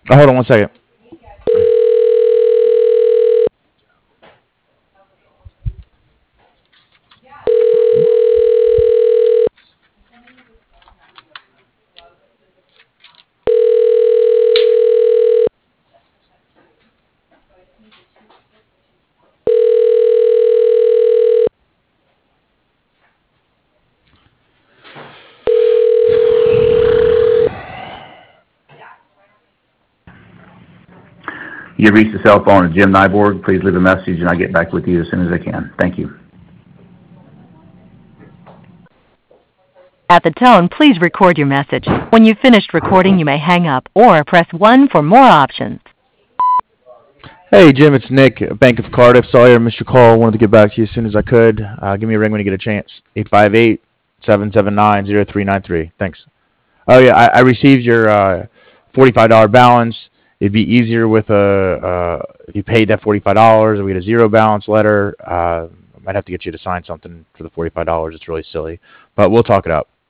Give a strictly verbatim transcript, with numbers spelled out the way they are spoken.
Oh, hold on one second. You've reached the cell phone of Jim Nyborg. Please leave a message and I'll get back with you as soon as I can. Thank you. At the tone, please record your message. When you've finished recording, you may hang up or press one for more options. Hey, Jim, it's Nick, Bank of Cardiff. Sorry I missed your call. Wanted to get back to you as soon as I could. Uh, give me a ring when you get a chance. eight five eight, seven seven nine, zero three nine three. Thanks. Oh, yeah, I, I received your uh, forty-five dollars balance. It'd be easier with a, uh, if you paid that forty-five dollars and we had a zero balance letter. Uh, I might have to get you to sign something for the forty-five dollars. It's really silly. But we'll talk it out.